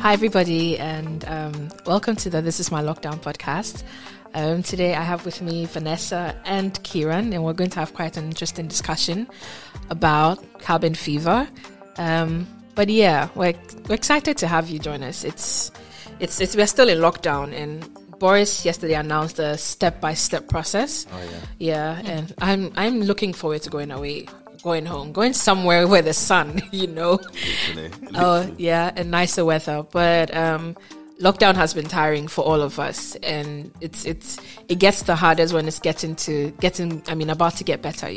Hi, everybody, and welcome to the This Is My Lockdown podcast. Today I have with me Vanessa and Kieran, and we're going to have quite an interesting discussion about cabin fever. But yeah, we're excited to have you join us. It's we're still in lockdown, and Boris yesterday announced a step-by-step process. Oh yeah, and I'm looking forward to going away. Going home, going somewhere where the sun, Literally. Oh, yeah, and nicer weather. But lockdown has been tiring for all of us, and it gets the hardest when it's about to get better,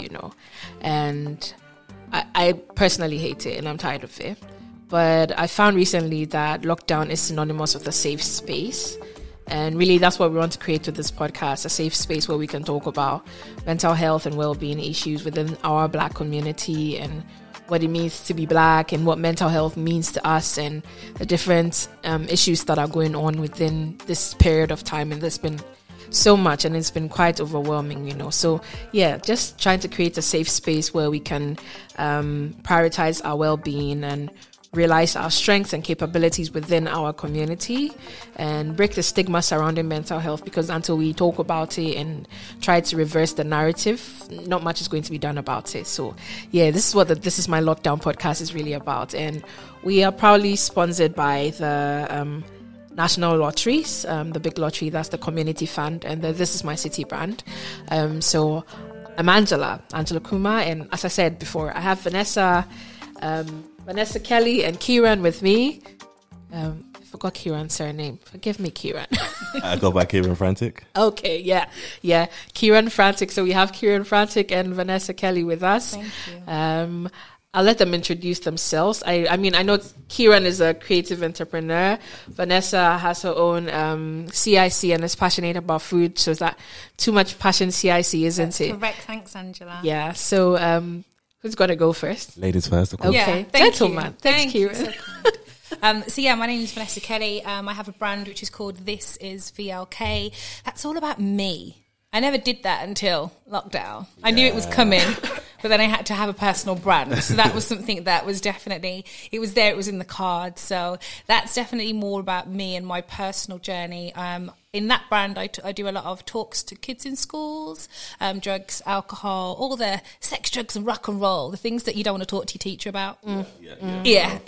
And I personally hate it, and I'm tired of it. But I found recently that lockdown is synonymous with a safe space. And really, that's what we want to create with this podcast, a safe space where we can talk about mental health and well-being issues within our Black community and what it means to be Black and what mental health means to us and the different issues that are going on within this period of time. And there's been so much, and it's been quite overwhelming, So, yeah, just trying to create a safe space where we can prioritize our well-being and realize our strengths and capabilities within our community and break the stigma surrounding mental health, because until we talk about it and try to reverse the narrative, not much is going to be done about it. So yeah, this is what This Is My Lockdown podcast is really about. And we are proudly sponsored by the National Lotteries, the big lottery, that's the community fund, and the This Is My City brand. So I'm Angela Kumar, and as I said before, I have Vanessa Kelly and Kieran with me. I forgot Kieran's surname. Forgive me, Kieran. I go by Kieran Frantic. Okay, yeah. Kieran Frantic. So we have Kieran Frantic and Vanessa Kelly with us. Thank you. I'll let them introduce themselves. I know Kieran is a creative entrepreneur. Vanessa has her own CIC and is passionate about food. So is that too much passion CIC, isn't That's it? correct. Thanks, Angela. Yeah. So who's going to go first? Ladies first, of course. Okay, Yeah, gentleman. Thanks, Thank you. Kieran. So my name is Vanessa Kelly. I have a brand which is called This Is VLK. That's all about me. I never did that until lockdown. I knew it was coming, but then I had to have a personal brand. So that was something that was definitely, it was there, it was in the cards. So that's definitely more about me and my personal journey. In that brand, I do a lot of talks to kids in schools, drugs, alcohol, all the sex, drugs and rock and roll, the things that you don't want to talk to your teacher about. Yeah.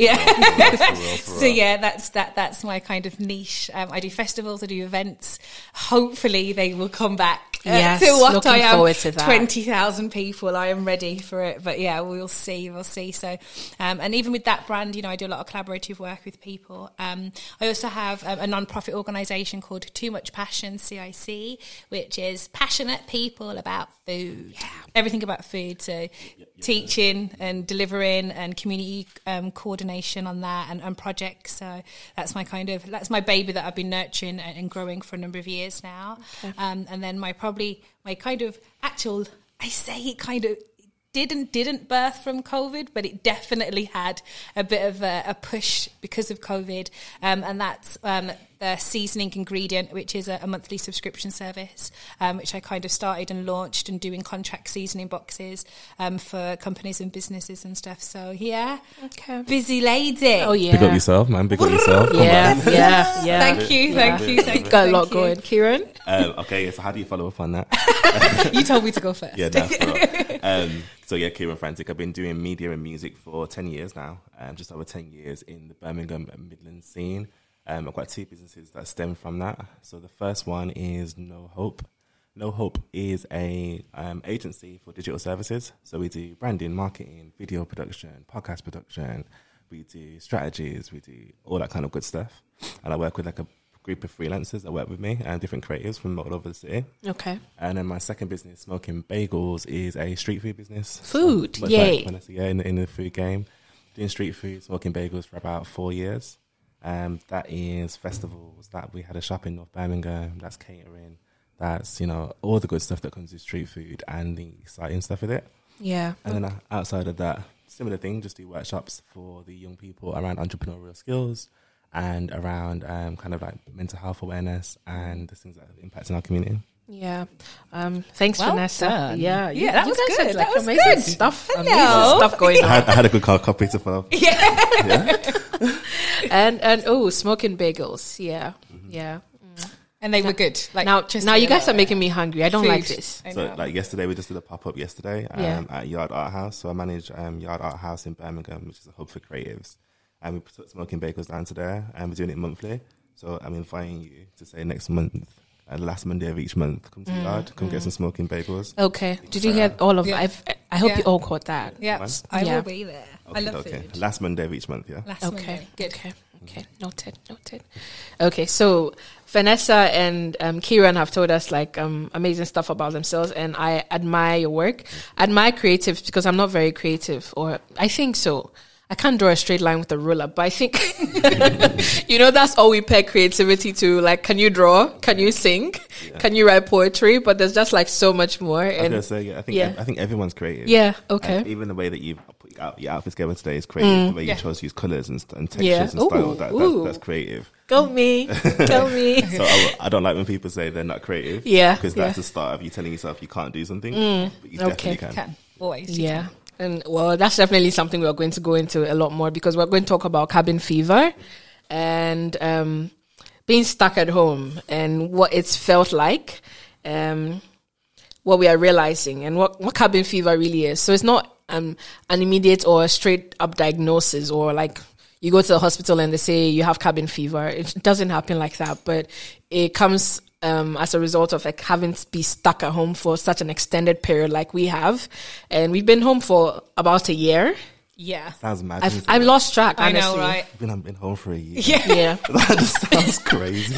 So yeah, that's my kind of niche. I do festivals, I do events. Hopefully they will come back. Yes, To what looking I am, forward to that. 20,000 people. I am ready for it. But yeah, we'll see. So, and even with that brand, I do a lot of collaborative work with people. I also have a non-profit organisation called Too Much Passion, CIC, which is passionate people about food. Yeah. Everything about food. So teaching and delivering and community coordination on that and projects. So that's my baby that I've been nurturing and growing for a number of years now. Okay. And then my didn't birth from COVID, but it definitely had a bit of a push because of COVID. And that's the Seasoning Ingredient, which is a monthly subscription service, which I kind of started and launched and doing contract seasoning boxes for companies and businesses and stuff. So yeah, okay. Busy lady. Oh yeah. Big up yourself, man. Big up yourself. Yeah. Thank you. Got a lot going. Kieran? Okay, so how do you follow up on that? You told me to go first. Yeah, that's right. So yeah, Kieran Frantic. I've been doing media and music for 10 years now, just over 10 years in the Birmingham and Midlands scene. I've got two businesses that stem from that. So the first one is No Hope. No Hope is a agency for digital services. So we do branding, marketing, video production, podcast production. We do strategies. We do all that kind of good stuff. And I work with like a group of freelancers that work with me and different creatives from all over the city. Okay. And then my second business, Smoking Bagels, is a street food business. Food, so, yay. In the food game. Doing street food, smoking bagels for about 4 years. That is festivals, that we had a shop in North Birmingham, that's catering, that's, all the good stuff that comes with street food and the exciting stuff with it. Yeah. And then outside of that, similar thing, just do workshops for the young people around entrepreneurial skills and around kind of like mental health awareness and the things that are impacting our community. Yeah. Thanks, Well Vanessa. done. Yeah, Yeah, that you was guys good. had, That was amazing good. stuff. I Amazing know. stuff going on. I had a good copy to fill. and smoking bagels. Yeah. Yeah. And they were good. Like Now just you guys are like making me hungry. I don't like food. this. I So know. like yesterday, we just did a pop-up yesterday Yeah. at Yard Art House. So I manage Yard Art House in Birmingham, which is a hub for creatives. And we put smoking bagels down to there, and we're doing it monthly. So I'm inviting you to say next month, last Monday of each month, come to Yard, come get some smoking bagels. Okay. Did you get all of Yeah. I hope Yeah. you all caught that. Yeah, I Yeah. will be there. I love food. Last Monday of each month, yeah. Last Okay. Monday. Good. Okay. Noted. Okay. So Vanessa and Kieran have told us amazing stuff about themselves, and I admire your work. I admire creatives because I'm not very creative, or I think so. I can't draw a straight line with a ruler, but I think, that's all we peg creativity to. Like, can you draw? Can you sing? Yeah. Can you write poetry? But there's just so much more. I was gonna say, I think everyone's creative. Yeah. Okay. Even the way that you put your outfits together today is creative. The way you chose to use colours and textures and style, that's creative. Go me. So I don't like when people say they're not creative. Yeah. Because that's the start of you telling yourself you can't do something. But you definitely can. Always. Yeah. And that's definitely something we're going to go into a lot more, because we're going to talk about cabin fever and being stuck at home and what it's felt like, what we are realizing and what cabin fever really is. So it's not an immediate or a straight up diagnosis, or like you go to the hospital and they say you have cabin fever. It doesn't happen like that, but it comes as a result of having to be stuck at home for such an extended period like we have. And we've been home for about a year. Yeah. Sounds mad. I've lost track, honestly. I know, right? I've been home for a year. Yeah. That just sounds crazy.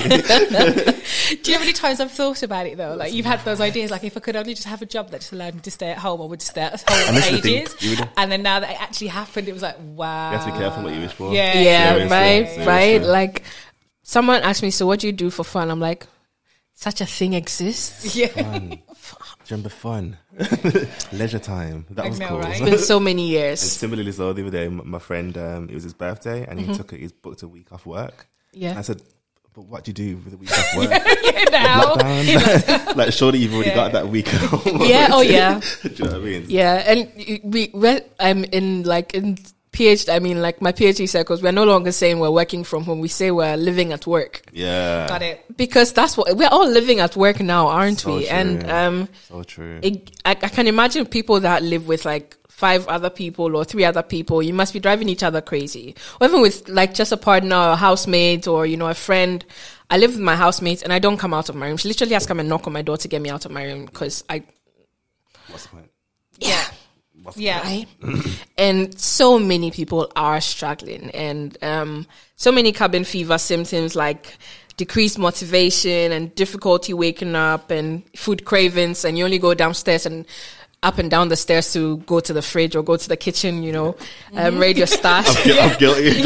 Do you know how many times I've thought about it though? Like, you've had those ideas, like, if I could only just have a job that just allowed me to stay at home, I would stay at home for ages. And then now that it actually happened, it was like, wow. You have to be careful what you wish for. Yeah. Right. Like, someone asked me, so what do you do for fun? I'm like, such a thing exists. Yeah. Fun. Do you remember fun? Leisure time. That was cool. Right? It's been so many And years. similarly, so the other day, my friend, it was his birthday, and he booked a week off work. Yeah. And I said, but what do you do with a week off work? Now. Lockdown? Like, surely you've already got that week at home. Yeah. Oh, yeah. Do you know what I mean? Yeah. And I'm in PhD, my PhD circles, we're no longer saying we're working from home. We say we're living at work. Yeah. Got it. Because that's what we're all living at work now, aren't So we? true. And So true. I can imagine people that live with 5 other people or 3 other people. You must be driving each other crazy. Or even with just a partner or a housemate or, a friend. I live with my housemate and I don't come out of my room. She literally has to come and knock on my door to get me out of my room because What's the point? yeah. Yeah. Right? And so many people are struggling, and so many cabin fever symptoms like decreased motivation and difficulty waking up and food cravings, and you only go downstairs and up and down the stairs to go to the fridge or go to the kitchen, raid your stash. I'm guilty.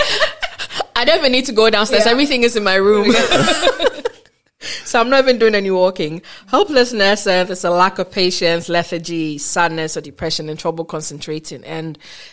I don't even need to go downstairs. Yeah. Everything is in my room. So I'm not even doing any walking. Helplessness, there's a lack of patience, lethargy, sadness or depression, and trouble concentrating. And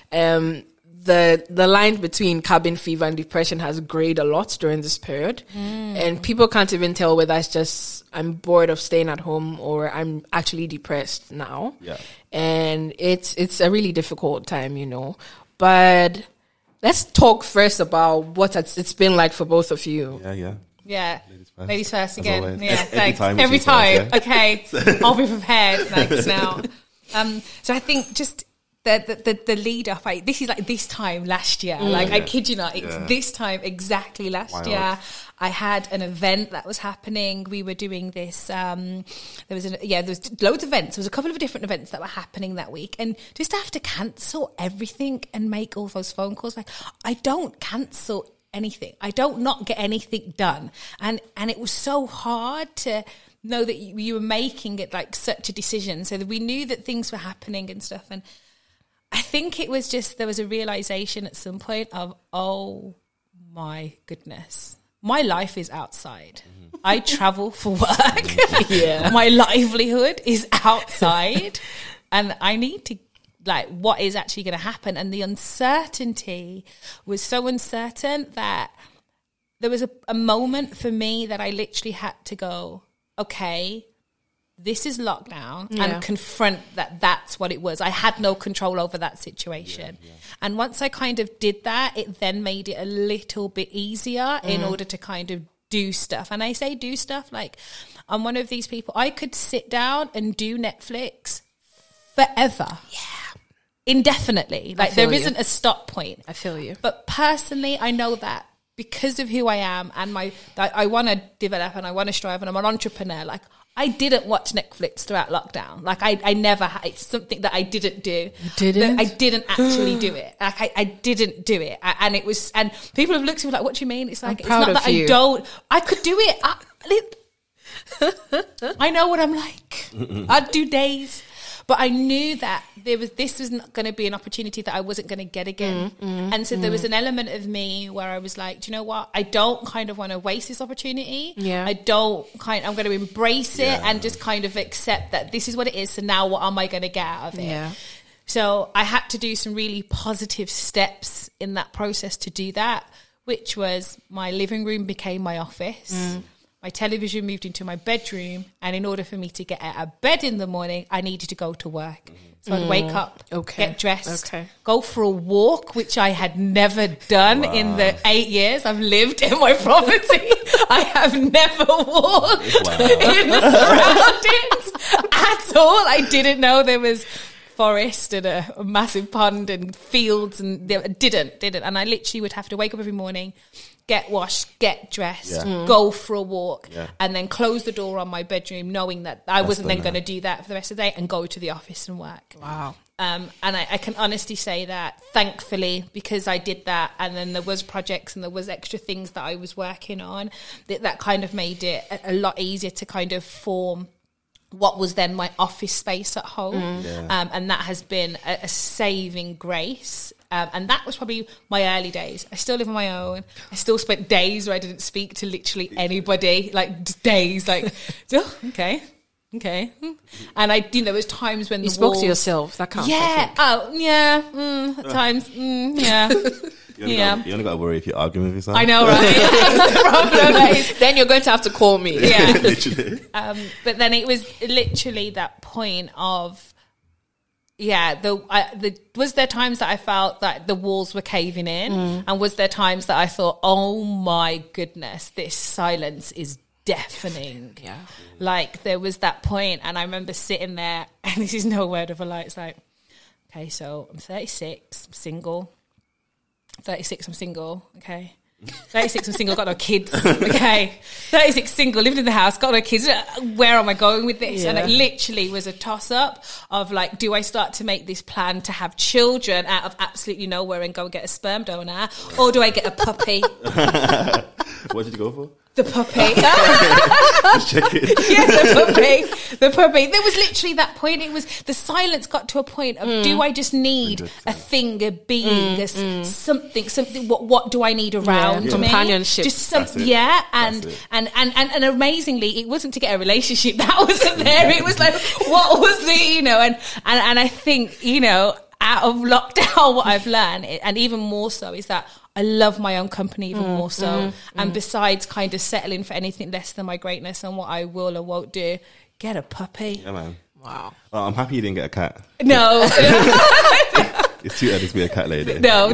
the line between cabin fever and depression has grayed a lot during this period. And people can't even tell whether it's just I'm bored of staying at home or I'm actually depressed now. Yeah. And it's a really difficult time, But let's talk first about what it's been like for both of you. Yeah. Yeah. first. Ladies first As again. always. Yeah, thanks. time Every it's you first, time. yeah. Okay. I'll be prepared. Thanks now. So I think just the lead up, this is like this time last year. Like, I kid you not, it's this time exactly last Wild. year. I had an event that was happening. We were doing this. There was loads of events. There was a couple of different events that were happening that week, and just to have to cancel everything and make all those phone calls. Like, I don't cancel anything. I don't not get anything done, and it was so hard to know that you were making it like such a decision. So that we knew that things were happening and stuff, and I think it was just there was a realization at some point of, oh my goodness, my life is outside. I travel for work. Yeah. My livelihood is outside, and I need to, like, what is actually going to happen? And the uncertainty was so uncertain that there was a moment for me that I literally had to go, okay, this is lockdown, Yeah. and confront that that's what it was. I had no control over that situation. And once I kind of did that, it then made it a little bit easier in order to kind of do stuff. And I say do stuff, like I'm one of these people, I could sit down and do Netflix forever. Yeah. Indefinitely. Like feel there you. isn't a stop point. I feel you. But personally, I know that because of who I am and that I want to develop and I want to strive and I'm an entrepreneur, like I didn't watch Netflix throughout lockdown. Like I never had, it's something that I didn't do. You didn't? I didn't actually do it. Like I didn't do it. And it was, and people have looked at me like, what do you mean? It's like, it's proud not of that you. I could do it. I know what I'm like. I'd do days. But I knew that this was not going to be an opportunity that I wasn't going to get again. And so there was an element of me where I was like, do you know what? I don't kind of want to waste this opportunity. Yeah. I'm going to embrace it and just kind of accept that this is what it is. So now what am I going to get out of it? Yeah. So I had to do some really positive steps in that process to do that, which was my living room became my office. My television moved into my bedroom, and in order for me to get out of bed in the morning, I needed to go to work. So I'd wake up, get dressed, go for a walk, which I had never done in the 8 years I've lived in my property. I have never walked in the surroundings at all. I didn't know there was forest and a massive pond and fields, and didn't. And I literally would have to wake up every morning, get washed, get dressed, go for a walk, and then close the door on my bedroom, knowing that I wasn't then going to do that for the rest of the day, and go to the office and work. Wow. And I can honestly say that, thankfully, because I did that, and then there was projects and there was extra things that I was working on, that kind of made it a lot easier to kind of form what was then my office space at home. And that has been a saving grace. And that was probably my early days. I still live on my own. I still spent days where I didn't speak to literally anybody, like just days, like, oh, okay. And there was times when you spoke to yourself. That counts. Yeah. Oh, yeah. At times. Yeah. You only got to worry if you're arguing with yourself. I know, right? That's the problem. Then you're going to have to call me. Yeah. Literally. But then it was literally that point of, was there times that I felt that the walls were caving in? And was there times that I thought, oh my goodness, this silence is deafening. Yeah. Like there was that point, and I remember sitting there, and this is no word of a lie. It's like, okay, so I'm 36, I'm single. 36, I'm single. Okay. 36, I'm single, got no kids. Okay. 36, single, lived in the house, got no kids. Where am I going with this? Yeah. And it literally was a toss up of like, do I start to make this plan to have children out of absolutely nowhere and go and get a sperm donor, or do I get a puppy? What did you go for? The puppy. Just check it. Yeah, the puppy. There was literally that point. It was the silence got to a point of, do I just need a thing, a being, something? What do I need around me? Companionship. Just something. Yeah, and amazingly, it wasn't to get a relationship. That wasn't there. It was like, what was the and I think out of lockdown, what I've learned, and even more so, is that I love my own company even more so. And besides kind of settling for anything less than my greatness and what I will or won't do, get a puppy. Yeah, man. Wow. Well, I'm happy you didn't get a cat. No. It's too early to be a cat lady. No.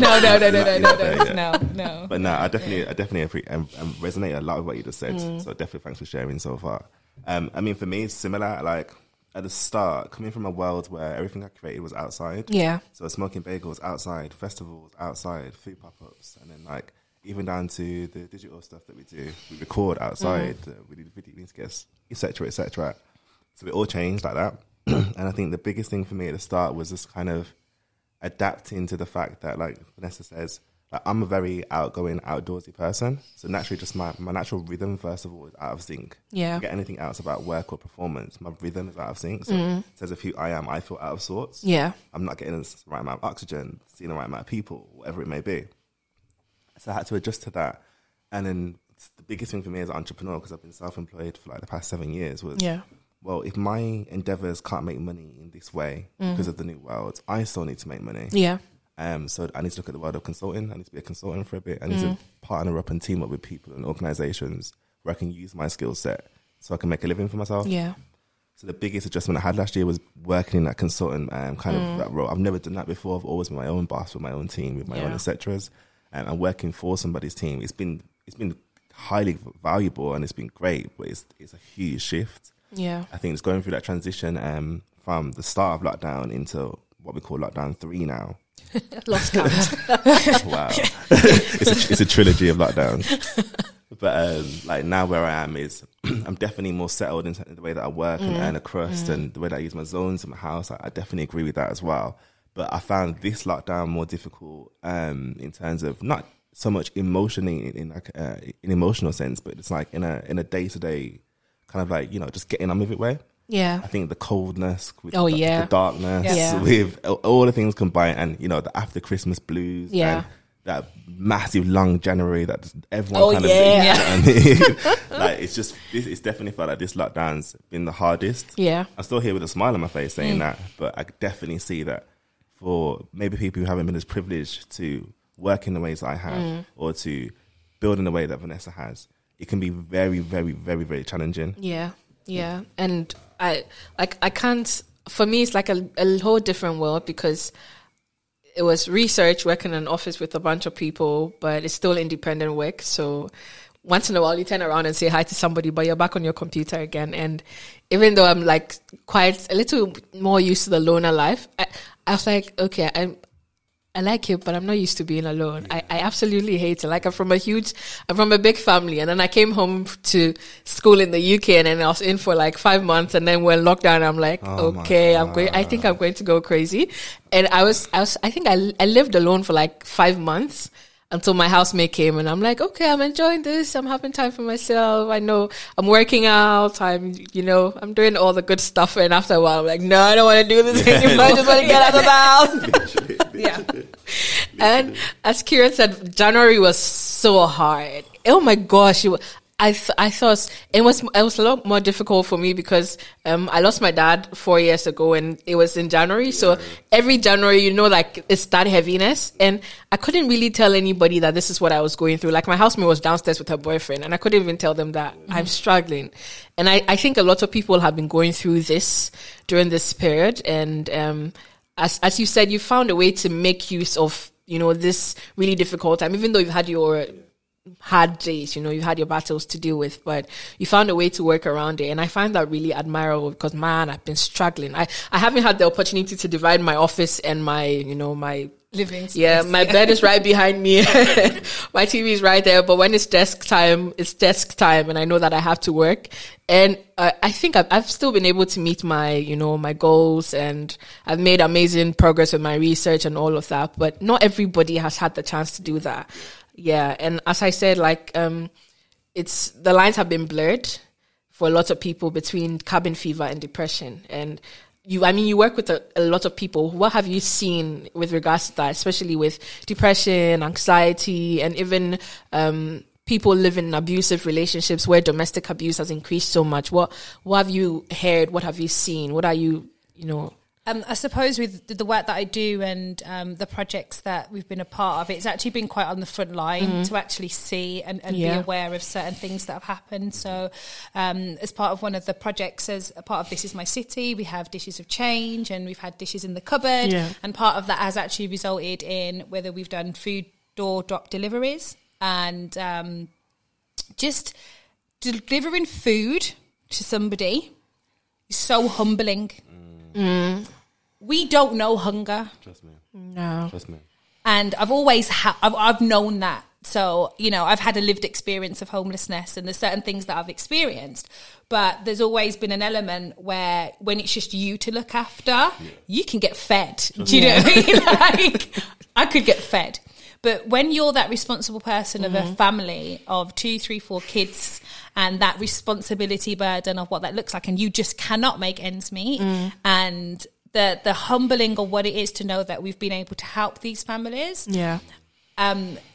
But no, I definitely resonate a lot with what you just said. So definitely thanks for sharing so far. I mean, for me, it's similar. Like at the start, coming from a world where everything I created was outside. Yeah. So Smoking Bagels outside, festivals outside, food pop-ups, and then like even down to the digital stuff that we do. We record outside, we do the video skits, etc., etc. So it all changed like that. And I think the biggest thing for me at the start was just kind of adapting to the fact that, like Vanessa says, like, I'm a very outgoing, outdoorsy person. So naturally, just my natural rhythm, first of all, is out of sync. Yeah. Forget anything else about work or performance. My rhythm is out of sync. So it says of who I am, I feel out of sorts. Yeah. I'm not getting the right amount of oxygen, seeing the right amount of people, whatever it may be. So I had to adjust to that. And then the biggest thing for me as an entrepreneur, because I've been self-employed for like the past 7 years, was, well, if my endeavors can't make money in this way because of the new world, I still need to make money. Yeah. So I need to look at the world of consulting. I need to be a consultant for a bit. I need to partner up and team up with people and organizations where I can use my skill set so I can make a living for myself. Yeah. So the biggest adjustment I had last year was working in that consultant kind of that role. I've never done that before. I've always been my own boss with my own team, with my own etceteras, and working for somebody's team. It's been highly valuable and it's been great, but it's a huge shift. Yeah, I think it's going through that transition from the start of lockdown into what we call lockdown 3 now. lost count. Wow, it's a trilogy of lockdowns. But like now where I am is I'm definitely more settled in the way that I work and earn a crust and the way that I use my zones in my house. I definitely agree with that as well. But I found this lockdown more difficult in terms of not so much emotionally in emotional sense, but it's like in a day-to-day kind of like, just getting on with it way. Yeah. I think the coldness, with Oh, the yeah. darkness, Yeah. with all the things combined, and the after Christmas blues, Yeah. and that massive long January that just everyone Oh, kind yeah. of like it's definitely felt like this lockdown's been the hardest. Yeah. I'm still here with a smile on my face saying that, but I definitely see that for maybe people who haven't been as privileged to work in the ways that I have or to build in the way that Vanessa has, it can be very, very, very, very challenging. Yeah, yeah, and I can't. For me, it's like a whole different world because it was research, working in an office with a bunch of people, but it's still independent work. So once in a while, you turn around and say hi to somebody, but you're back on your computer again. And even though I'm like quite a little more used to the loner life, I was like, okay, I like it, but I'm not used to being alone. I absolutely hate it. Like I'm from a big family, and then I came home to school in the UK, and then I was in for like 5 months, and then when lockdown, I'm like, okay, I think I'm going to go crazy. And I think I lived alone for like 5 months until my housemate came, and I'm like, okay, I'm enjoying this. I'm having time for myself. I know I'm working out. I'm doing all the good stuff. And after a while, I'm like, no, I don't want to do this anymore. I just want to get out of the house. Yeah. And as Kieran said, January was so hard. Oh my gosh. I thought it was a lot more difficult for me because I lost my dad 4 years ago, and it was in January. So every January, like it's that heaviness, and I couldn't really tell anybody that this is what I was going through. Like my housemate was downstairs with her boyfriend, and I couldn't even tell them that I'm struggling. And I think a lot of people have been going through this during this period, and as you said, you found a way to make use of this really difficult time, even though you've had your hard days, you had your battles to deal with, but you found a way to work around it. And I find that really admirable because, man, I've been struggling. I haven't had the opportunity to divide my office and my, my living space. Yeah, my bed is right behind me. My TV is right there. But when it's desk time, and I know that I have to work. And I think I've still been able to meet my, my goals, and I've made amazing progress with my research and all of that. But not everybody has had the chance to do that. Yeah, and as I said, like the lines have been blurred for a lot of people between cabin fever and depression. And you work with a lot of people. What have you seen with regards to that, especially with depression, anxiety, and even people living in abusive relationships where domestic abuse has increased so much? What have you heard? What have you seen? What are you I suppose with the work that I do and the projects that we've been a part of, it's actually been quite on the front line to actually see and be aware of certain things that have happened. So as part of one of the projects, as a part of This Is My City, we have Dishes of Change, and we've had Dishes in the Cupboard. Yeah. And part of that has actually resulted in whether we've done food door drop deliveries and just delivering food to somebody is so humbling. We don't know hunger. Trust me. No. Trust me. And I've always I've known that. So, I've had a lived experience of homelessness, and there's certain things that I've experienced. But there's always been an element where when it's just you to look after, you can get fed. Do you know what I mean? Like, I could get fed. But when you're that responsible person of a family of 2, 3, 4 kids, and that responsibility burden of what that looks like, and you just cannot make ends meet, and the humbling of what it is to know that we've been able to help these families. Yeah.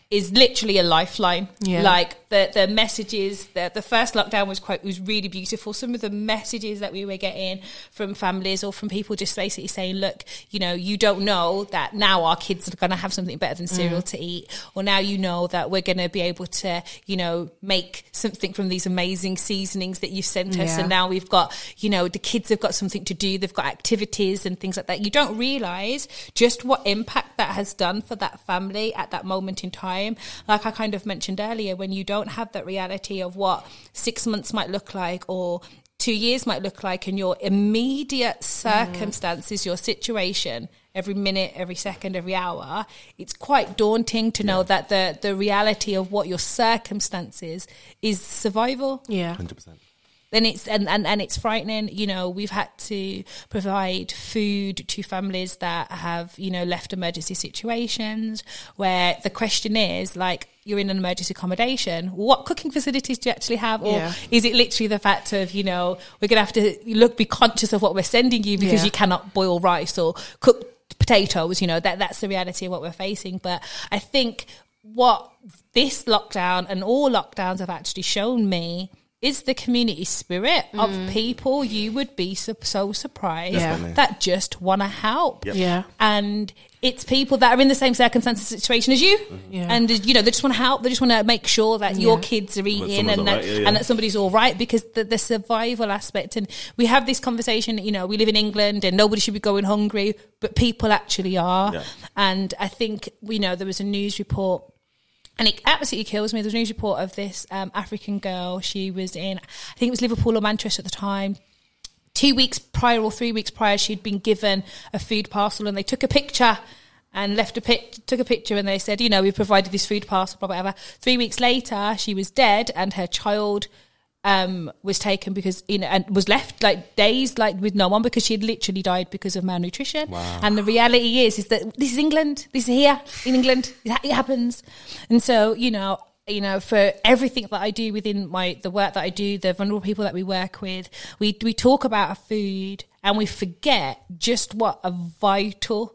is literally a lifeline. Yeah. Like the messages, the first lockdown was really beautiful. Some of the messages that we were getting from families or from people just basically saying, look, you know, you don't know that now our kids are going to have something better than cereal to eat, or now you know that we're going to be able to, you know, make something from these amazing seasonings that you sent us, and now we've got, you know, the kids have got something to do, they've got activities and things like that. You don't realise just what impact that has done for that family at that moment in time. Like I kind of mentioned earlier, when you don't have that reality of what 6 months might look like or 2 years might look like, and your immediate circumstances, your situation, every minute, every second, every hour, it's quite daunting to know that the reality of what your circumstances is survival. Yeah. 100%. Then it's and it's frightening. You know, we've had to provide food to families that have, you know, left emergency situations where the question is, like, you're in an emergency accommodation, what cooking facilities do you actually have? Or is it literally the fact of, you know, we're going to have to be conscious of what we're sending you because you cannot boil rice or cook potatoes, you know, that's the reality of what we're facing. But I think what this lockdown and all lockdowns have actually shown me is the community spirit of people. You would be so surprised that just want to help. Yep. Yeah. And it's people that are in the same circumstances, situation as you. Yeah. And, you know, they just want to help. They just want to make sure that your kids are eating and that somebody's all right, because the survival aspect. And we have this conversation, you know, we live in England and nobody should be going hungry, but people actually are. Yeah. And I think, you know, there was a news report, and it absolutely kills me. There was a news report of this African girl. She was in, I think it was Liverpool or Manchester at the time. 2 weeks prior or 3 weeks prior, she'd been given a food parcel, and they took a picture and took a picture, and they said, you know, we provided this food parcel, blah, whatever. 3 weeks later, she was dead, and her child was taken because, you know, and was left like days like with no one because she had literally died because of malnutrition. Wow. And the reality is that this is England. This is here in England. It happens. And so, you know, for everything that I do within the work that I do, the vulnerable people that we work with, we talk about our food and we forget just what a vital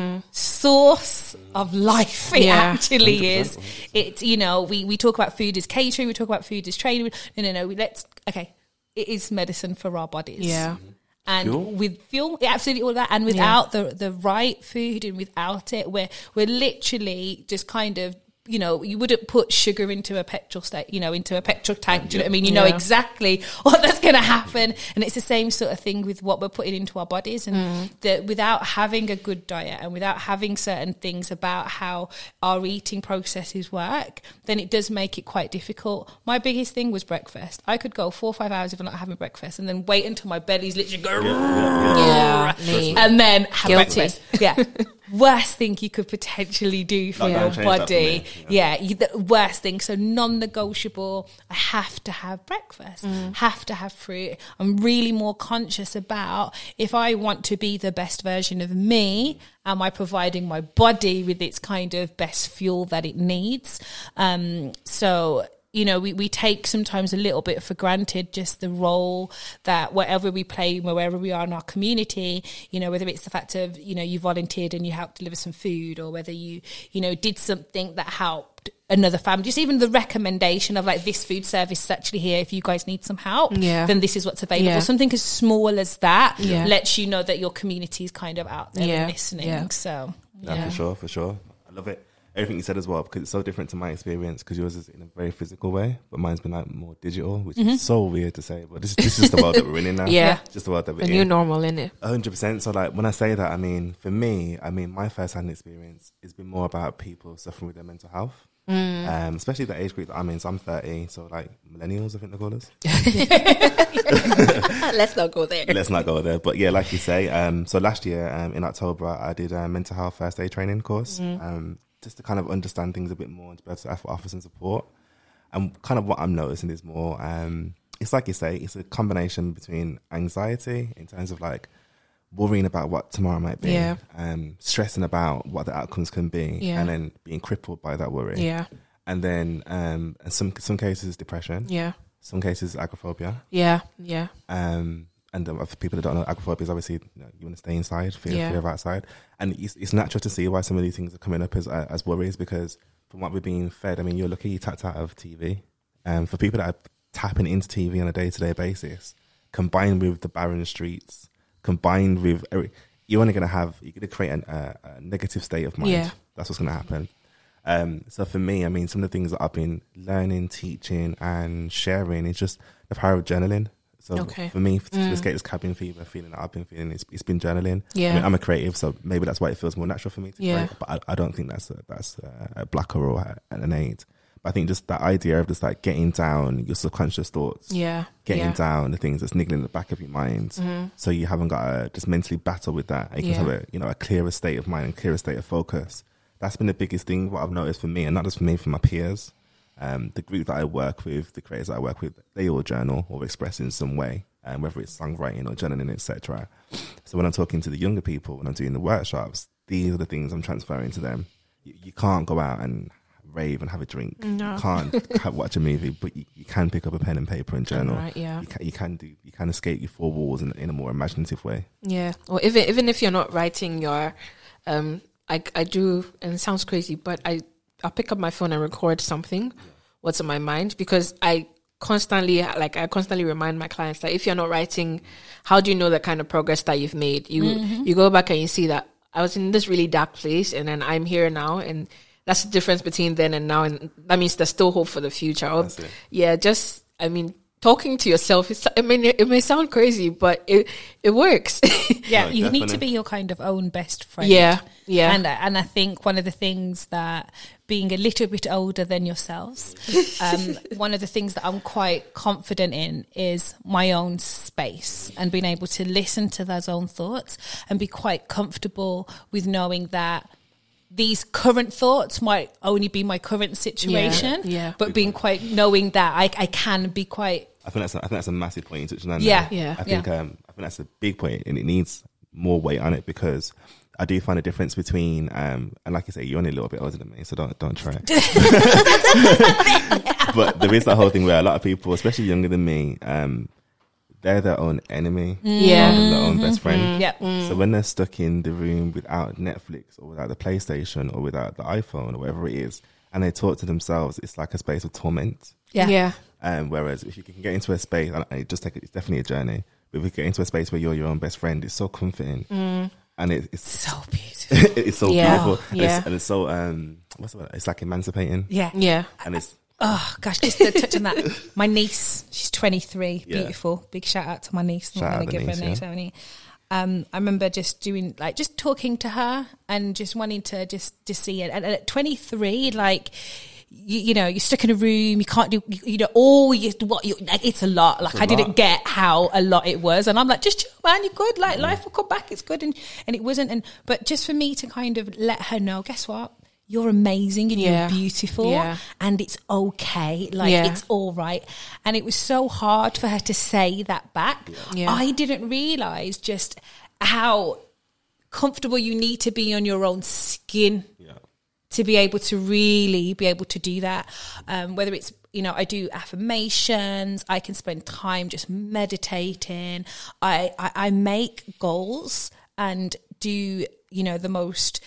source of life it actually is. It's, you know, we talk about food as catering, we talk about food as training. No, it is medicine for our bodies. Yeah. And with fuel, absolutely all that. And without the right food and without it, we're literally just kind of, you know, you wouldn't put sugar into a petrol into a petrol tank. Do you know what I mean? You know exactly what that's going to happen. And it's the same sort of thing with what we're putting into our bodies. And that without having a good diet and without having certain things about how our eating processes work, then it does make it quite difficult. My biggest thing was breakfast. I could go 4 or 5 hours if I'm not having breakfast, and then wait until my belly's literally going, and then have breakfast. Yeah. Worst thing you could potentially do for your body. The worst thing. So non-negotiable. I have to have breakfast. Have to have fruit. I'm really more conscious about, if I want to be the best version of me, am I providing my body with its kind of best fuel that it needs? So, you know, we take sometimes a little bit for granted just the role that wherever we play, wherever we are in our community, you know, whether it's the fact of, you know, you volunteered and you helped deliver some food, or whether you know, did something that helped another family, just even the recommendation of like, this food service is actually here, if you guys need some help, then this is what's available. Something as small as that lets you know that your community is kind of out there and listening. So for sure. I love it. Everything you said as well, because it's so different to my experience, because yours is in a very physical way, but mine's been like more digital, which is so weird to say, but this is the world that we're in now. Just the world that we're in. The new normal, innit? 100%. So like, when I say that, I mean, for me, my first-hand experience has been more about people suffering with their mental health. Especially the age group that I'm in. So I'm 30, so like millennials, I think they call us. Let's not go there. Let's not go there. But yeah, like you say, so last year in October, I did a mental health first aid training course. Just to kind of understand things a bit more and to be able to offer some support. And kind of what I'm noticing is more, it's like you say, it's a combination between anxiety in terms of like worrying about what tomorrow might be, stressing about what the outcomes can be, and then being crippled by that worry. And then in some cases depression. Some cases agoraphobia. And for people that don't know, agoraphobia is obviously, you want to stay inside, fear of outside. And it's natural to see why some of these things are coming up as worries, because from what we're being fed, I mean, you're lucky you tapped out of TV. For people that are tapping into TV on a day-to-day basis, combined with the barren streets, combined with you're going to create a negative state of mind. Yeah. That's what's going to happen. So for me, I mean, some of the things that I've been learning, teaching, and sharing is just the power of journaling. So for me, to escape this cabin fever feeling that I've been feeling, it's been journaling. Yeah. I mean, I'm a creative, so maybe that's why it feels more natural for me to Yeah. create. But I don't think that's a blocker or an aid. But I think just that idea of just like getting down your subconscious thoughts, getting down the things that's niggling in the back of your mind, so you haven't got to just mentally battle with that. And you can have a clearer state of mind and clearer state of focus. That's been the biggest thing. What I've noticed for me, and not just for me, for my peers, the group that I work with, the creators that I work with, they all journal or express in some way, whether it's songwriting or journaling, etc. So when I'm talking to the younger people, when I'm doing the workshops, these are the things I'm transferring to them. You can't go out and rave and have a drink. No. You can't watch a movie, but you can pick up a pen and paper and journal. Right, yeah. You can escape your four walls in a more imaginative way. Yeah. Or even if you're not writing your, I do, and it sounds crazy, but I'll pick up my phone and record something, what's on my mind, because I constantly remind my clients that if you're not writing, how do you know the kind of progress that you've made? You go back and you see that I was in this really dark place and then I'm here now, and that's the difference between then and now, and that means there's still hope for the future. Talking to yourself, it may sound crazy, but it works. Yeah, No, you definitely. need to be your kind of own best friend. Yeah. And I think one of the things that, being a little bit older than yourselves, one of the things that I'm quite confident in is my own space and being able to listen to those own thoughts and be quite comfortable with knowing that these current thoughts might only be my current situation, but being quite knowing that I can be quite. I think that's a massive point you touched on. Yeah. I think that's a big point, and it needs more weight on it, because I do find a difference between and like you say, you're only a little bit older than me, so don't try. But there is that whole thing where a lot of people, especially younger than me, they're their own enemy, rather than their own best friend. So when they're stuck in the room without Netflix or without the PlayStation or without the iPhone or whatever it is, and they talk to themselves, it's like a space of torment. Whereas if you can get into a space, and it's definitely a journey, but if you get into a space where you're your own best friend, it's so comforting. And it's So beautiful. it's so beautiful. And it's so what's the word? It's like emancipating. And it's Oh gosh, just to touch on that. My niece, she's 23, beautiful. Big shout out to my niece. I'm not going to give her a name, Tony. I remember just doing just talking to her and just wanting to just see it. And at 23, you're stuck in a room. You can't do it's a lot. Like I didn't get how a lot it was, and I'm like, just chill, man. You're good. Like life will come back. It's good, and it wasn't. But just for me to kind of let her know, guess what? You're amazing and you're beautiful and it's okay. It's all right. And it was so hard for her to say that back. I didn't realize just how comfortable you need to be on your own skin to be able to really be able to do that. Whether it's, I do affirmations, I can spend time just meditating. I make goals and do, the most,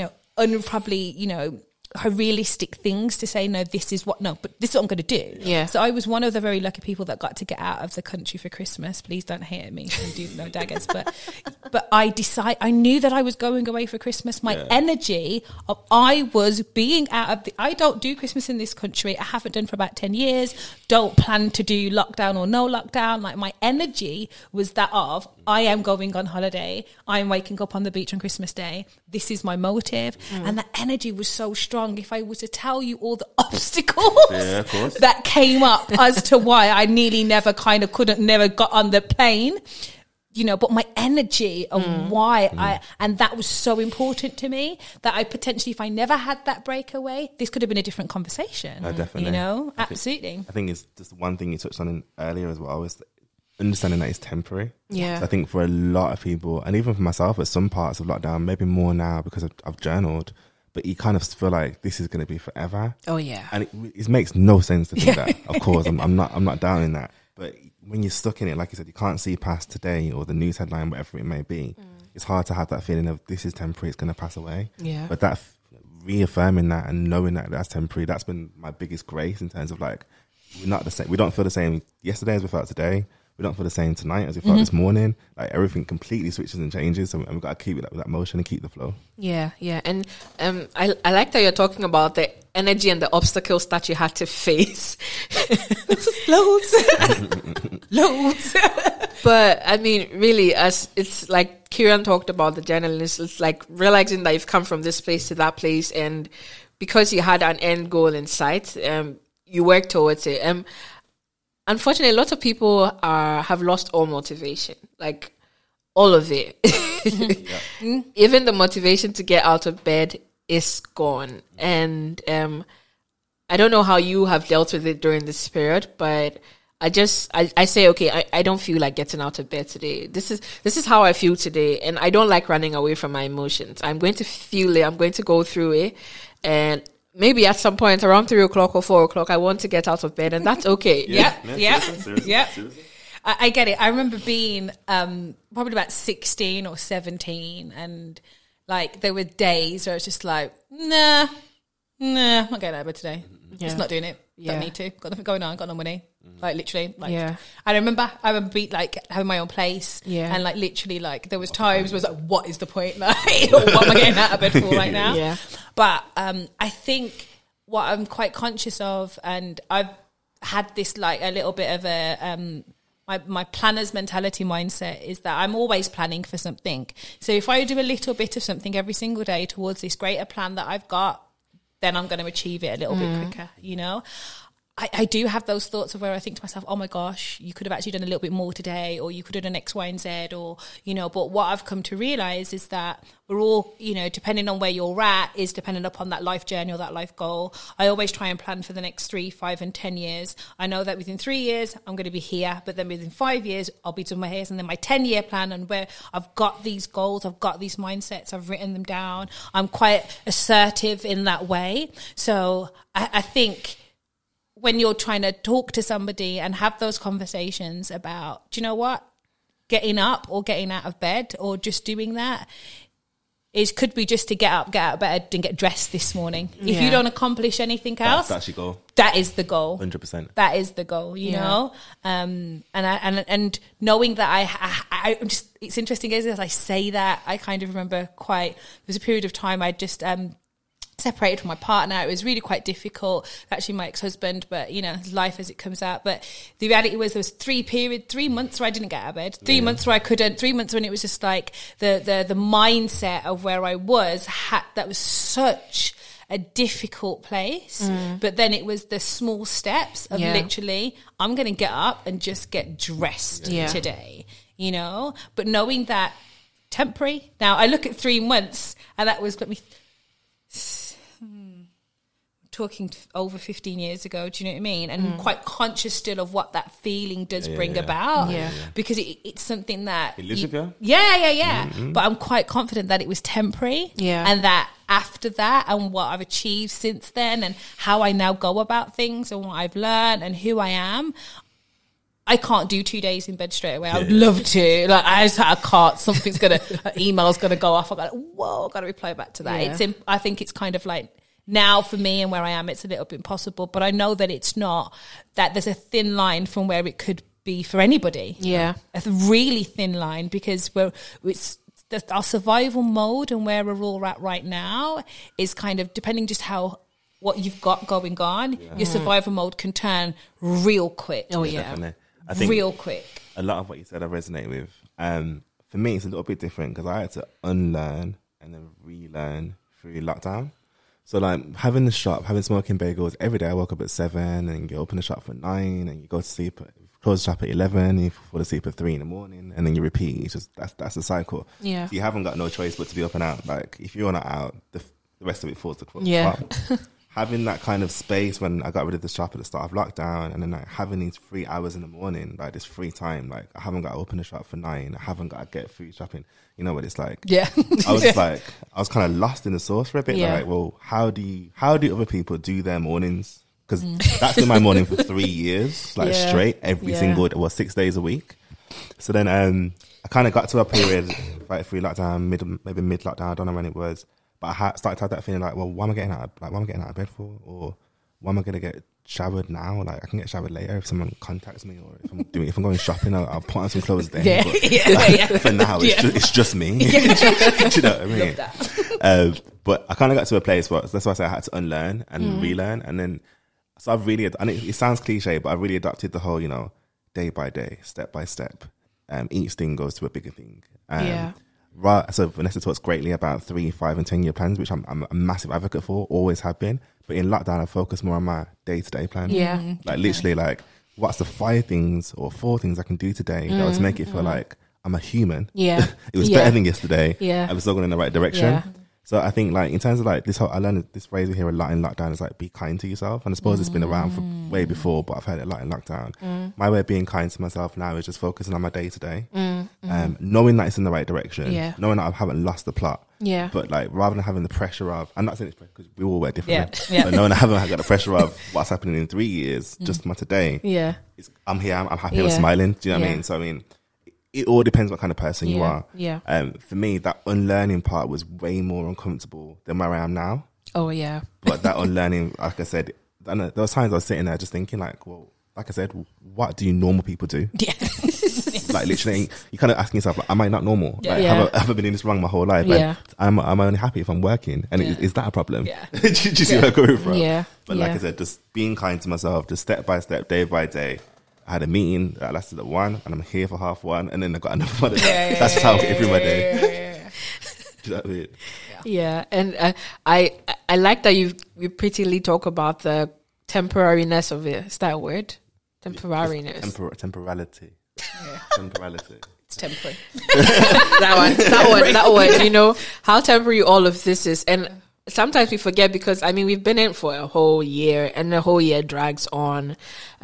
probably, realistic things to say, but this is what I'm going to do. So I was one of the very lucky people that got to get out of the country for Christmas. Please don't hate me. I do no daggers. But I knew that I was going away for Christmas. My energy of I was being out of I don't do Christmas in this country. I haven't done for about 10 years. Don't plan to do lockdown or no lockdown. Like my energy was that of I am going on holiday. I'm waking up on the beach on Christmas Day. This is my motive. And that energy was so strong. If I was to tell you all the obstacles that came up as to why I nearly never got on the plane, but my energy of why and that was so important to me that I potentially, if I never had that breakaway, this could have been a different conversation. Definitely. Absolutely. I think it's just one thing you touched on earlier as well, was understanding that it's temporary. So I think for a lot of people, and even for myself at some parts of lockdown, maybe more now because I've journaled, but you kind of feel like this is going to be forever. Oh yeah. And it makes no sense to think that. Of course, I'm not down in that. But when you're stuck in it, like you said, you can't see past today or the news headline, whatever it may be. It's hard to have that feeling of this is temporary, it's going to pass away. But that reaffirming that and knowing that that's temporary, that's been my biggest grace in terms of like, we're not the same. We don't feel the same yesterday as we felt today. We don't feel the same tonight as we felt this morning. Like everything completely switches and changes, and we've got to keep it with that motion and keep the flow. Yeah, and I like that you're talking about the energy and the obstacles that you had to face. Loads. But I mean, really, as it's like Kieran talked about the journalist, it's like realizing that you've come from this place to that place, and because you had an end goal in sight, you work towards it. Unfortunately, a lot of people have lost all motivation, like all of it. Even the motivation to get out of bed is gone. And I don't know how you have dealt with it during this period, but I say, okay, I don't feel like getting out of bed today. This is how I feel today, and I don't like running away from my emotions. I'm going to feel it. I'm going to go through it, and maybe at some point around 3 o'clock or 4 o'clock, I want to get out of bed, and that's okay. Yeah. I get it. I remember being probably about 16 or 17, and like there were days where I was just like, nah, I'm not getting out of bed today. Just not doing it. Don't need to. Got nothing going on. Got no money. Like literally. Like, I remember being like having my own place. Yeah. And like literally like there was times where I was like, what is the point? Like what am I getting out of bed for right now? Yeah. But I think what I'm quite conscious of, and I've had this like a little bit of a my planner's mentality mindset is that I'm always planning for something. So if I do a little bit of something every single day towards this greater plan that I've got, then I'm going to achieve it a little bit quicker, you know? I do have those thoughts of where I think to myself, oh my gosh, you could have actually done a little bit more today, or you could have done X, Y, and Z, or, you know, but what I've come to realize is that we're all, you know, depending on where you're at is dependent upon that life journey or that life goal. I always try and plan for the next 3, 5, and 10 years. I know that within 3 years, I'm going to be here, but then within 5 years, I'll be doing my hairs, and then my 10-year plan, and where I've got these goals, I've got these mindsets, I've written them down. I'm quite assertive in that way. So I think when you're trying to talk to somebody and have those conversations about, do you know what, getting up or getting out of bed or just doing that, it could be just to get out of bed and get dressed this morning. If you don't accomplish anything else, that's your goal. That is the goal. 100%. That is the goal, you know? And knowing that I'm just, it's interesting as I say that, I kind of remember there was a period of time I just, separated from my partner. It was really quite difficult. Actually, my ex-husband, but you know, life as it comes out. But the reality was there was 3 months where I didn't get out of bed, 3 months where I couldn't, 3 months when it was just like the mindset of where I was, that was such a difficult place. But then it was the small steps of literally, I'm going to get up and just get dressed today, you know, but knowing that temporary. Now I look at 3 months and that was, talking over 15 years ago, do you know what I mean? And quite conscious still of what that feeling does bring about. Because it's something that it lives with you. But I'm quite confident that it was temporary. And that after that and what I've achieved since then and how I now go about things and what I've learned and who I am, I can't do 2 days in bed straight away. I would love to. Like I can't. Something's an email's gonna go off. I've got to reply back to that. I think it's kind of like, now for me and where I am, it's a little bit impossible, but I know that it's not, that there's a thin line from where it could be for anybody. A really thin line, because our survival mode and where we're all at right now is kind of depending just what you've got going on. Your survival mode can turn real quick. Definitely. I think real quick. A lot of what you said I resonate with. For me, it's a little bit different because I had to unlearn and then relearn through lockdown. So like having the shop, having smoking bagels every day. I woke up at 7 and you open the shop for 9 and you go to sleep, close the shop at 11 and you fall asleep at 3 in the morning and then you repeat. It's just, that's the cycle. So you haven't got no choice but to be up and out. Like if you're not out, the rest of it falls to having that kind of space when I got rid of the shop at the start of lockdown, and then like having these 3 hours in the morning, like this free time, like I haven't got to open the shop for 9, I haven't got to get food shopping. You know what it's like? I was like, I was kind of lost in the sauce for a bit. Like, well, how do other people do their mornings? Because that's been my morning for 3 years, like straight, every single, 6 days a week. So then I kind of got to a period, like through lockdown, maybe mid lockdown, I don't know when it was. But I started to have that feeling like, well, why am I getting out of bed for? Or why am I going to get showered now? Like, I can get showered later if someone contacts me, or if I'm going shopping, I'll put on some clothes then. Yeah. But for now, it's just me. Do you know what I mean? Love that. But I kind of got to a place where, that's why I say I had to unlearn and relearn. And then, so I've really, and it sounds cliche, but I really adopted the whole, day by day, step by step. Each thing goes to a bigger thing. So Vanessa talks greatly about 3, 5 and 10 year plans, which I'm a massive advocate for, always have been. But in lockdown, I focus more on my day-to-day plan. Yeah. Like literally like, what's the 5 things or 4 things I can do today that would make it feel like I'm a human? Yeah. It was better than yesterday. Yeah. I was still going in the right direction. Yeah. So I think like in terms of like I learned this phrase we hear a lot in lockdown is like, be kind to yourself. And I suppose it's been around for way before, but I've heard it a lot in lockdown. My way of being kind to myself now is just focusing on my day to day, knowing that it's in the right direction, knowing that I haven't lost the plot. Yeah. But like, rather than having the pressure of, I'm not saying it's because we all work differently, Yeah. but knowing I haven't got the pressure of what's happening in 3 years, just my today. Yeah. I'm here, I'm happy, I'm smiling. Do you know what I mean? So I mean, it all depends what kind of person you are. Yeah. For me, that unlearning part was way more uncomfortable than where I am now. Oh, yeah. But that unlearning, like I said, there was times I was sitting there just thinking like, well, like I said, what do normal people do? Yeah. Like literally, you kind of asking yourself, like, am I not normal? Yeah. Like, Yeah. have I been doing this wrong my whole life? Yeah. Like, I'm only happy if I'm working. And is that a problem? Yeah. do you see where I'm going from? Yeah. But like I said, just being kind to myself, just step by step, day by day. I had a meeting that lasted at 1 and I'm here for 1:30 and then I got another one. That's just how I get through my day. Do you know what I mean? Yeah, and I like that you prettily talk about the temporariness of it. Is that a word? Temporariness. Temporality. Temporality. It's temporary. that one. You know how temporary all of this is, and sometimes we forget because we've been in for a whole year, and the whole year drags on.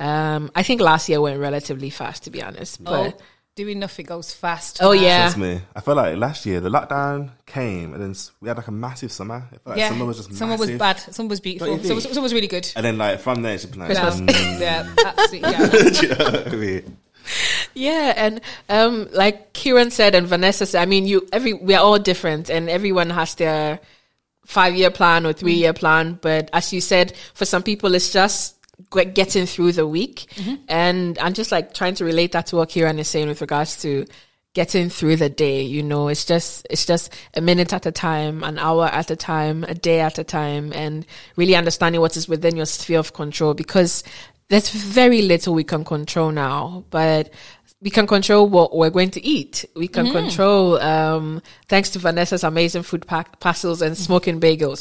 I think last year went relatively fast, to be honest. But doing nothing goes fast. Oh yeah, trust me. I feel like last year the lockdown came and then we had like a massive summer. I feel like summer was just summer massive. was bad. Summer was beautiful. Summer was really good. And then like from there it's just been like, Yeah, absolutely. Yeah. do you know what I mean? yeah, and like Kieran said and Vanessa said, we are all different, and everyone has their 5-year plan or 3-year plan. But as you said, for some people it's just getting through the week. And I'm just like trying to relate that to what Kieran is saying with regards to getting through the day. It's just a minute at a time, an hour at a time, a day at a time, and really understanding what is within your sphere of control, because there's very little we can control now, but we can control what we're going to eat. We can control, thanks to Vanessa's amazing food parcels and smoking bagels,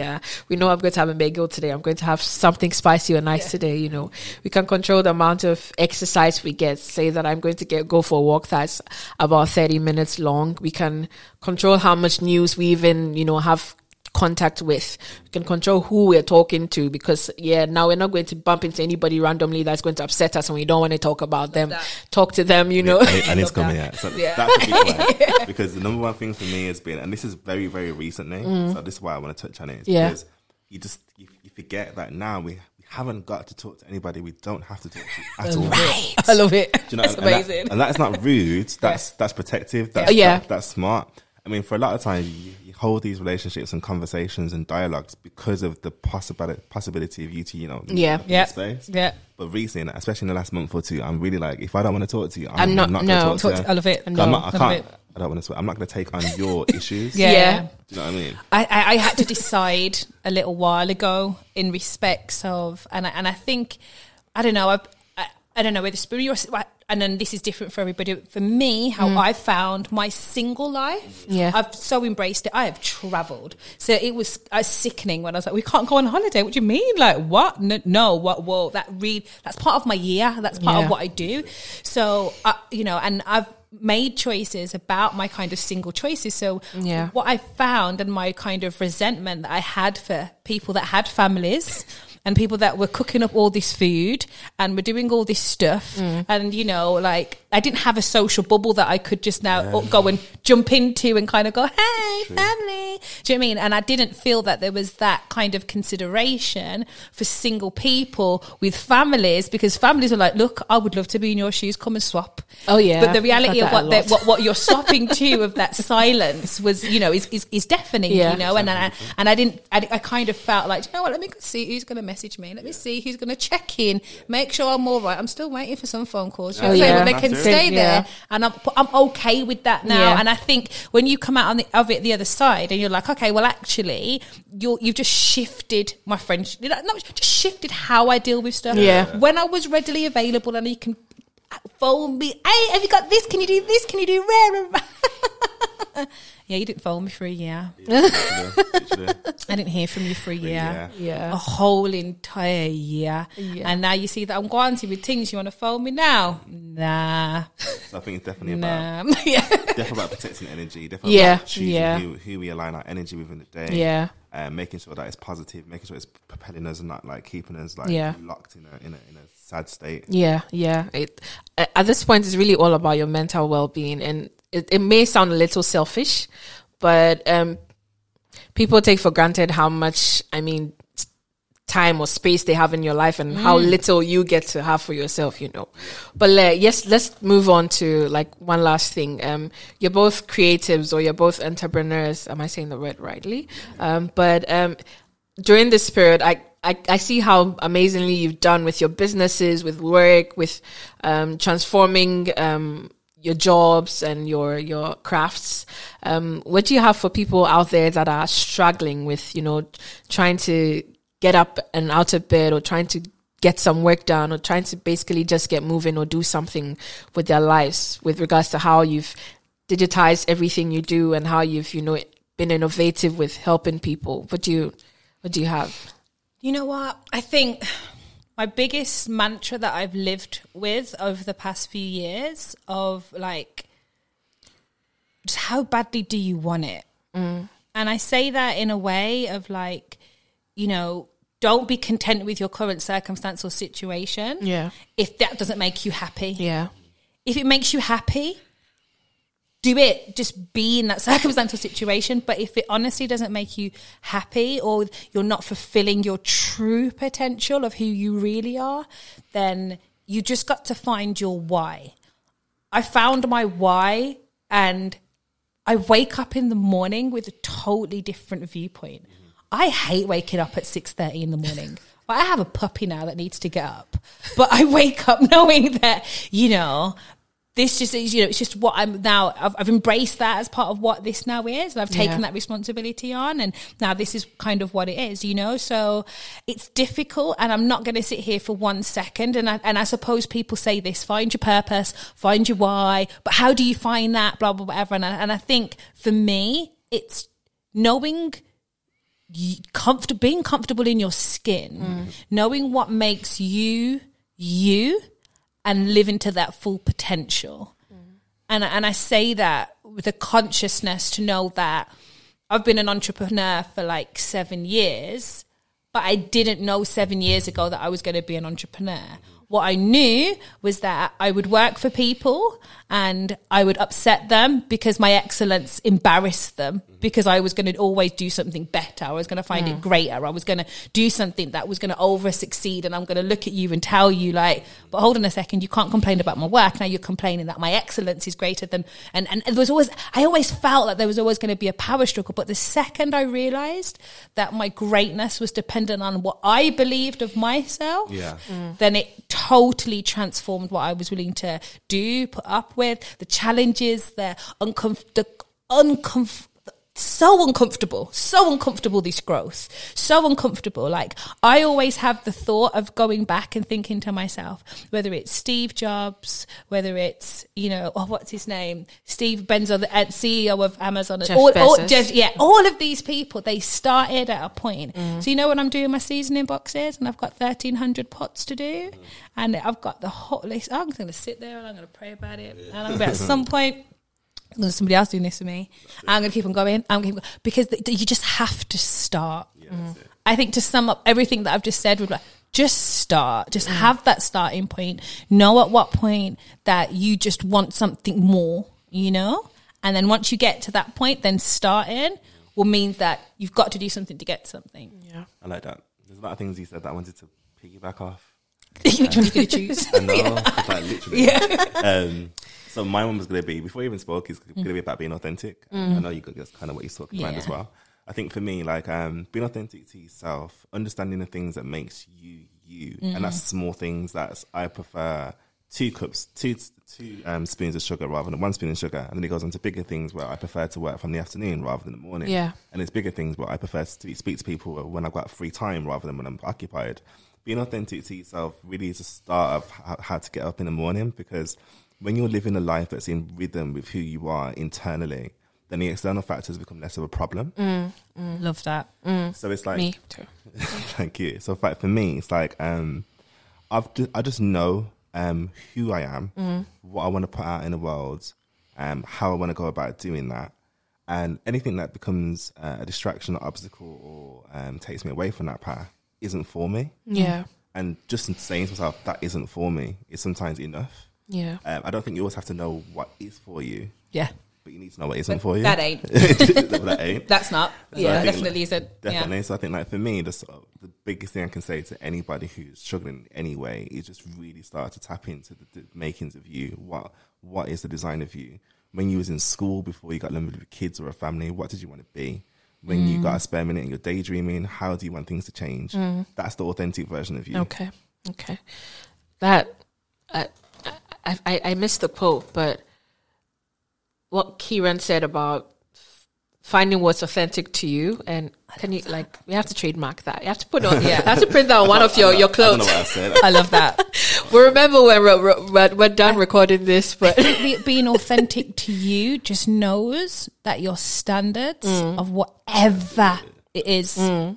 we know I'm going to have a bagel today. I'm going to have something spicy or nice today, We can control the amount of exercise we get. Say that I'm going to go for a walk that's about 30 minutes long. We can control how much news we even, have contact with. We can control who we're talking to, because now we're not going to bump into anybody randomly that's going to upset us and we don't want to talk about them. Talk to them, And it's coming out. So that's a big one. Because the number one thing for me has been, and this is very, very recently, so this is why I want to touch on it, is because you forget that now we haven't got to talk to anybody we don't have to talk to at all. Right. I love it. Do you know, That's amazing. And that's not rude. That's protective. That's smart. For a lot of times, you hold these relationships and conversations and dialogues because of the possibility of you to, space. Yeah. But recently, especially in the last month or two, I'm really like, if I don't want to talk to you, I'm not going to talk to you. I love it. I don't want to. I'm not going to take on your issues. Yeah. Do you know what I mean? I had to decide a little while ago in respects of, and I think, I don't know whether spiritual, and then this is different for everybody. For me, how I found my single life, I've so embraced it. I have travelled, so it was sickening when I was like, "We can't go on holiday." What do you mean? Like what? No, what? Whoa, that's part of my year. That's part of what I do. So and I've made choices about my kind of single choices. So what I found, and my kind of resentment that I had for people that had families and people that were cooking up all this food and were doing all this stuff, and didn't have a social bubble that I could just now go and jump into and kind of go, hey, family. Do you know what I mean? And I didn't feel that there was that kind of consideration for single people with families, because families are like, look, I would love to be in your shoes, come and swap. Oh yeah. But the reality of what you're swapping to of that silence was, you know, is deafening, you know, and I kind of felt like, you know what, let me go see who's going to message me. Let me see who's going to check in, make sure I'm all right. I'm still waiting for some phone calls. You know what I'm saying? But they can stay there, and I'm okay with that now. Yeah. And I think when you come out of it the other side, and you're like, okay, well, actually, you've just shifted my friendship. Just shifted how I deal with stuff. Yeah. When I was readily available, and you can phone me, hey, have you got this? Can you do this? Can you do rare? Yeah, you didn't phone me for a year. Literally. I didn't hear from you for a year. Yeah. A whole entire year. Yeah. And now you see that I'm going to with things. You want to phone me now? Nah. So I think it's definitely about definitely about protecting energy. Definitely about choosing who we align our energy with in the day. Yeah. Making sure that it's positive, making sure it's propelling us and not like keeping us like locked in a sad state. Yeah. At this point, it's really all about your mental well-being, and it may sound a little selfish, but people take for granted how much, time or space they have in your life, and how little you get to have for yourself, you know. But let's move on to like one last thing. You're both creatives, or you're both entrepreneurs. Am I saying the word rightly? But during this period, I see how amazingly you've done with your businesses, with work, with transforming your jobs and your crafts. What do you have for people out there that are struggling with, you know, trying to get up and out of bed, or trying to get some work done, or trying to basically just get moving or do something with their lives, with regards to how you've digitized everything you do and how you've, you know, been innovative with helping people? What do you have? You know what? I think my biggest mantra that I've lived with over the past few years of like, just how badly do you want it? And I say that in a way of like, you know, don't be content with your current circumstance or situation. Yeah. If that doesn't make you happy. Yeah. If it makes you happy, do it. Just be in that circumstance or situation. But if it honestly doesn't make you happy, or you're not fulfilling your true potential of who you really are, then you just got to find your why. I found my why, and I wake up in the morning with a totally different viewpoint. I hate waking up at 6:30 in the morning. I have a puppy now that needs to get up, but I wake up knowing that, you know, this just is, you know, it's just what I'm now. I've embraced that as part of what this now is, and I've taken that responsibility on, and now this is kind of what it is, you know. So it's difficult, and I'm not going to sit here for 1 second. And I suppose people say this: find your purpose, find your why. But how do you find that? Blah blah whatever. And I think for me, it's knowing. Being comfortable in your skin, knowing what makes you, and living to that full potential. And I say that with a consciousness to know that I've been an entrepreneur for like 7 years, but I didn't know 7 years ago that I was going to be an entrepreneur. What I knew was that I would work for people and I would upset them because my excellence embarrassed them, because I was going to always do something better. I was going to find it greater. I was going to do something that was going to over succeed, and I'm going to look at you and tell you like, but hold on a second, you can't complain about my work. Now you're complaining that my excellence is greater than, and there was always, I always felt like there was always going to be a power struggle. But the second I realized that my greatness was dependent on what I believed of myself, then it totally transformed what I was willing to do, put up with, the challenges, so uncomfortable, this growth, so uncomfortable. Like, I always have the thought of going back and thinking to myself, whether it's Steve Jobs, whether it's, you know, what's his name, Steve Benzo, the CEO of Amazon, Jeff Bezos. all of these people, they started at a point. So you know, when I'm doing my seasoning boxes and I've got 1,300 pots to do, and I've got the hot list, I'm going to sit there and I'm going to pray about it, and I'm going to, at some point, there's somebody else doing this for me. I'm going to keep on going. Because you just have to start. I think to sum up everything that I've just said, would like, just start. Just have that starting point. Know at what point that you just want something more, you know? And then once you get to that point, then starting will mean that you've got to do something to get something. Yeah. I like that. There's a lot of things you said that I wanted to piggyback off. Which one are you going to choose? I know. It's like literally. So my one was going to be, before you even spoke, it's going to be about being authentic. I know that's kind of what you're talking about as well. I think for me, like being authentic to yourself, understanding the things that makes you you, and that's small things that I prefer. 2 spoons of sugar rather than 1 spoon of sugar, and then it goes on to bigger things where I prefer to work from the afternoon rather than the morning. Yeah, and it's bigger things where I prefer to speak to people when I've got free time rather than when I'm occupied. Being authentic to yourself really is a start of how to get up in the morning, because when you're living a life that's in rhythm with who you are internally, then the external factors become less of a problem. Love that. So it's like me too. Thank you. So for me, it's like I just know who I am, what I want to put out in the world, how I want to go about doing that, and anything that becomes a distraction or obstacle or takes me away from that path isn't for me. Yeah. And just saying to myself that isn't for me is sometimes enough. Yeah. I don't think you always have to know what is for you. Yeah. But you need to know what isn't for you. That ain't. That ain't. That's not. So Yeah, I think definitely isn't. Definitely. Yeah. So I think, like, for me, the biggest thing I can say to anybody who's struggling in any way is just really start to tap into the makings of you. What is the design of you? When you was in school, before you got limited with kids or a family, what did you want to be? When you got a spare minute and you're daydreaming, how do you want things to change? That's the authentic version of you. Okay. That I missed the quote, but what Kieran said about finding what's authentic to you, and can you, like, we have to trademark that. You have to put on, you have to print that on one of your I don't clothes. know what I said. I love that. We'll remember when we're done recording this, but Being authentic to you just knows that your standards of whatever it is,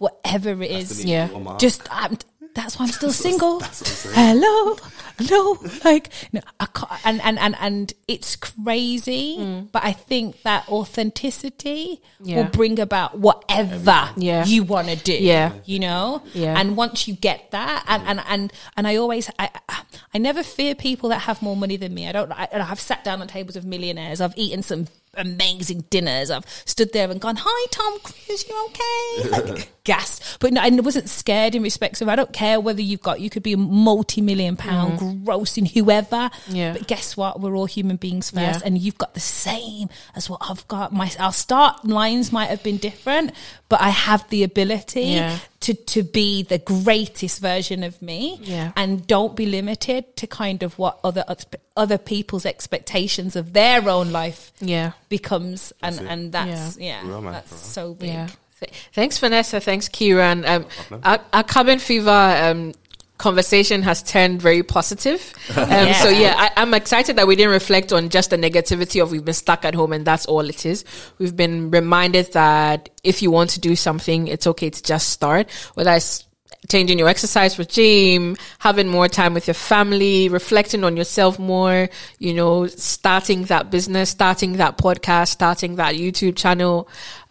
yeah. just that's why I'm still single. Hello, like no, I can't, and it's crazy, but I think that authenticity will bring about whatever you want to do. Yeah. You know, Yeah. And once you get that, and I always I never fear people that have more money than me. I've sat down on tables of millionaires. I've eaten some amazing dinners. I've stood there and gone, "Hi, Tom Cruise, you okay?" Like, gasped. But no, I wasn't scared in respect of, I don't care whether you could be a multi-million-pound grossing whoever. Yeah. But guess what? We're all human beings first, Yeah. and you've got the same as what I've got. Our start lines might have been different, but I have the ability to be the greatest version of me. Yeah. And don't be limited to kind of what other people's expectations of their own life becomes, and that's that's so big. Yeah. Thanks, Vanessa. Thanks, Kieran. Our cabin fever conversation has turned very positive. So I'm excited that we didn't reflect on just the negativity of we've been stuck at home and that's all it is. We've been reminded that if you want to do something, it's okay to just start, whether it's changing your exercise regime, having more time with your family, reflecting on yourself more, you know, starting that business, starting that podcast, starting that YouTube channel,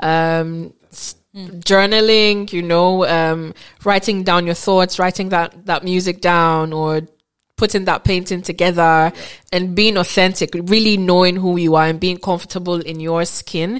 journaling, you know, writing down your thoughts, writing that music down, or putting that painting together, and being authentic, really knowing who you are and being comfortable in your skin,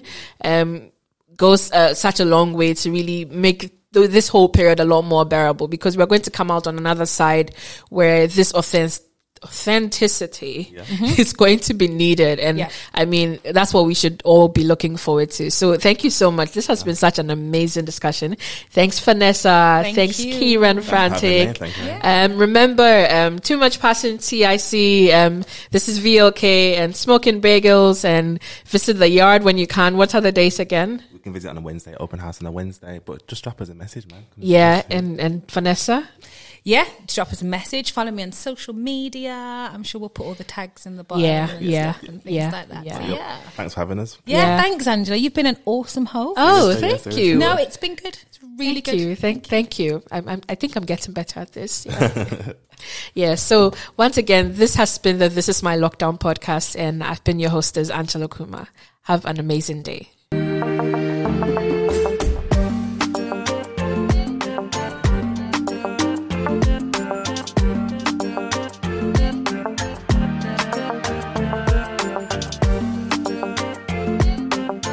goes such a long way to really make this whole period a lot more bearable, because we're going to come out on another side where this authenticity is going to be needed. And I mean, that's what we should all be looking forward to. So thank you so much. This has been such an amazing discussion. Thanks, Vanessa. Thanks, Kieran Frantic. Remember, Too Much Passion TIC. This is VLK and Smoking Bagels, and visit the yard when you can. What are the dates again? We can visit on a Wednesday, open house on a Wednesday, but just drop us a message, man. And Vanessa? Yeah, drop us a message. Follow me on social media. I'm sure we'll put all the tags in the bottom. And things like that. Yeah. So, Thanks for having us. Yeah, thanks, Angela. You've been an awesome host. Oh, thank you. No, it's been good. It's really good. Thank you. I think I'm getting better at this. Yeah. So once again, this has been the This Is My Lockdown podcast, and I've been your hostess, Angela Kuma. Have an amazing day.